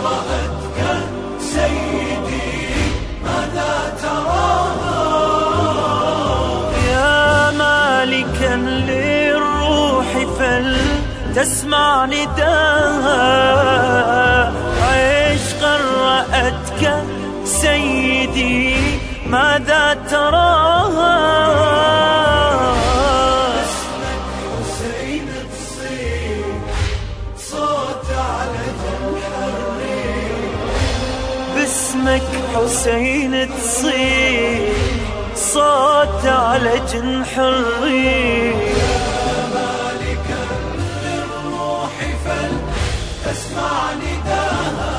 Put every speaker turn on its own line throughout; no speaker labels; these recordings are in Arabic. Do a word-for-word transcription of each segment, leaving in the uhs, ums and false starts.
رأتك سيدي ماذا تراها؟
يا مالكا للروح فلتسمع نداها، عشقا رأتك سيدي ماذا تراها؟
اسمك حسين تصيح صوت على جرح الريح،
باسمك حسين تصيح صوت على جنح الريح.
يا مالكا للروح فلتسمع نداها،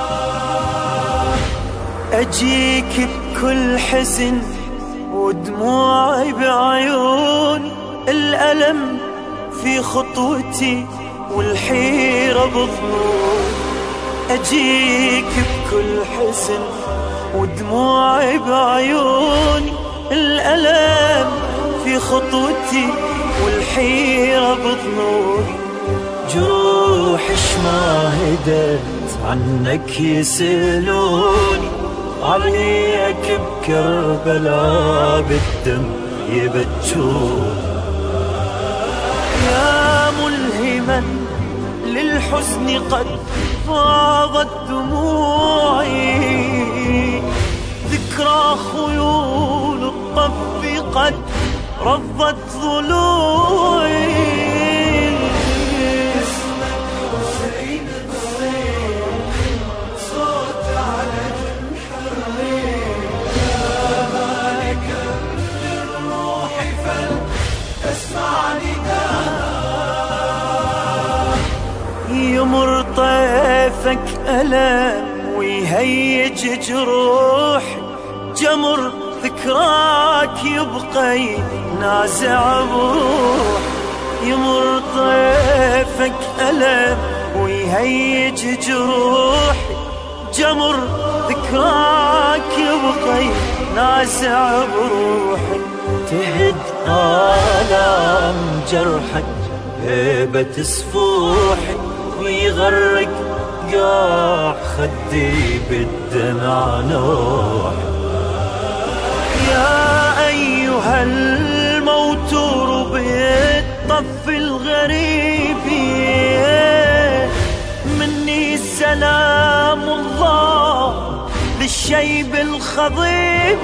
أجيك بكل حزن ودموعي بعيوني، الألم في خطوتي والحيرة بظنوني. أجيك بكل حزن ودموعي بعيوني، الألم في خطوتي والحيرة بظنوني. جروحش ما هدت عنك يسألوني، عليك بكربلاء بالدم يبجون. يا ملهما للحزن قد فاضت دموعي، ذكرى خيول الطف قد رضت ضلوعي.
اسمك حسين تصيح صوت على جرح الريح، يا مالكا للروح فلتسمع نداها.
يمر طيفك ألم ويهيج جروحي، جمر ذكراك يبقى نازع بروح. يمر طيفك ألم ويهيج جروحي، جمر ذكراك يبقى نازع بروحي. تهد آلام جرحك هيبة سفوحي، ويغرق قاع خدي بالدمع نوحي. يا أيها الموتور بالطف الغريب، مني سلام الله للشيب الخضيب.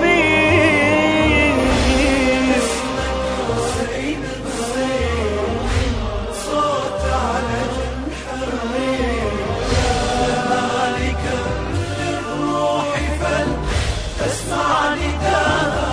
اسمك حسين تصيح صوت على جرح الريح، يا مالكا للروح فلتسمع نداها.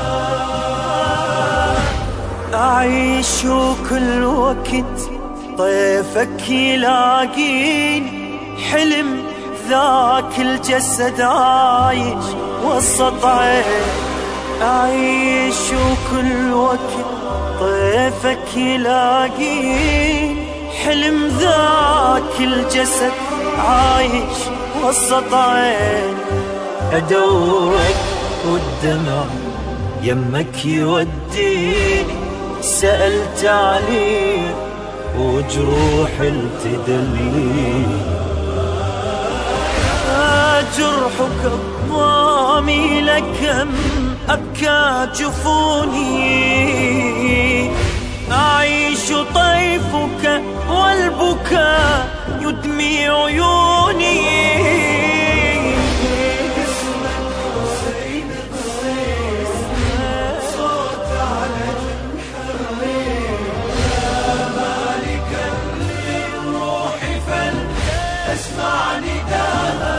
أعيش كل وقت طيفك يلاقيني، حلم ذاك الجسد عايش وسط عين. أعيش كل وقت طيفك يلاقيني، حلم ذاك الجسد عايش وسط عين. أدورك والدمع يمك يوديني، سألت عليه وجروح التدلي. جرحك الضامي لكم أبكى جفوني، أعيش طيفك والبكاء يدمي عيوني.
اسمك حسين تصيح صوت على جرح الريح، يا مالكا للروح فلتسمع نداها.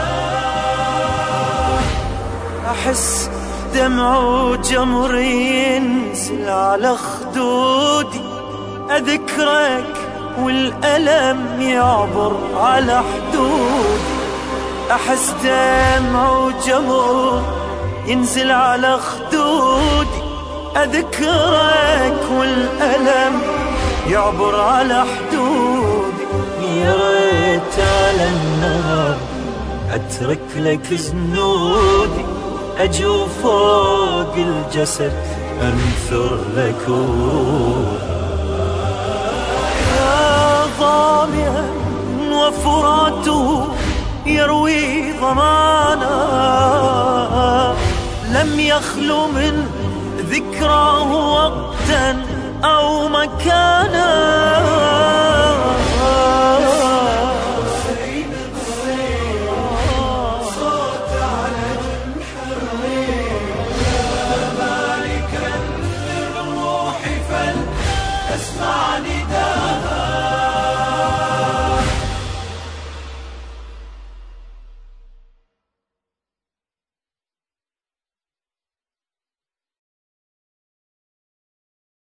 أحس دمع وجمر ينزل على خدودي، أذكرك والألم يعبر على حدودي. أحس دمع وجمر ينزل على خدودي، أذكرك والألم يعبر على حدودي. يا ريت على النار أترك لك زنودي، أجو فوق الجسد أنثر لك روح. يا ظامئا وفراته يروي ضمانا، لم يخلو من ذكراه وقتا أو مكانا.
اسمع نداء